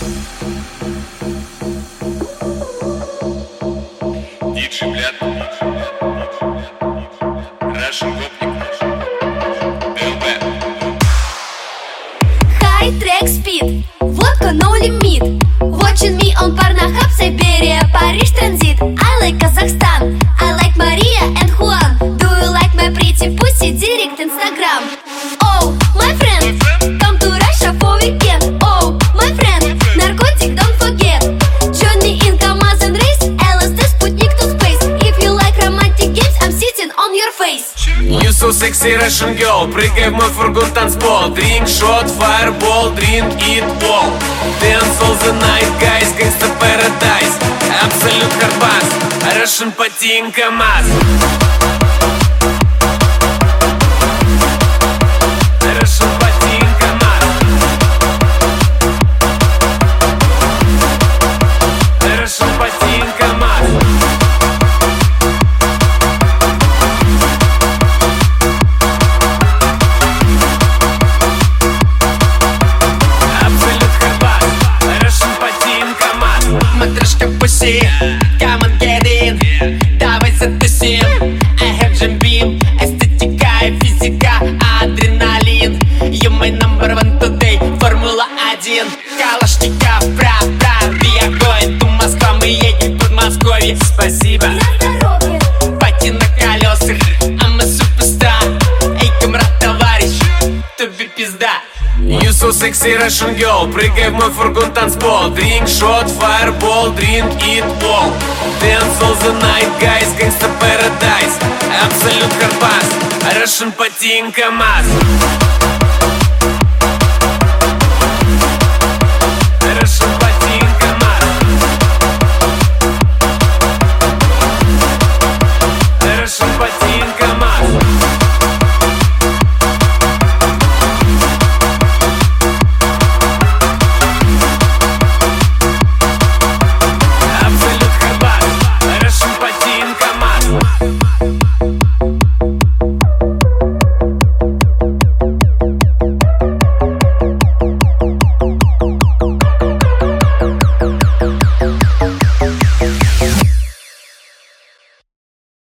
Диджей Бляд, Russian Gopnik, ДЛБ. High track speed, водка no limit. Watching me on Pornhub, Siberia, Paris transit. I like Kazakhstan, I like Maria and Juan. Do you like my pretty pussy? Direct Instagram. Oh, my friend, come to Russia for weekend. Oh, my friend, narcotic don't forget. Johnny in Kamaz and race, LSD, Sputnik to space. If you like romantic games, I'm sitting on your face. You so sexy Russian girl, прыгай в мой фургон танцпол. Drink shot, fireball, drink it all. Dance all the night, guys, gangsta paradise. Absolute hardbass, Russian потин КамАЗ. Russian потин КамАЗ. Russian потин КамАЗ. Матрешка pussy, come and get in. Давай затусим. I have jam beam, эстетика и физика, адреналин. You my number one today, Формула-1. Калашников, прав, we are going to Москва. Мы едем в Подмосковье. Спасибо. Пати на колесах, а мы суперстар. Эй, камрад, товарищ, тебе пизда. You so sexy Russian girl, прыгай в мой фургон танцпол. Drink shot, fireball, drink it all. Dance all the night, guys, gangsta paradise. Absolute hardbass, Russian потин КамАЗ.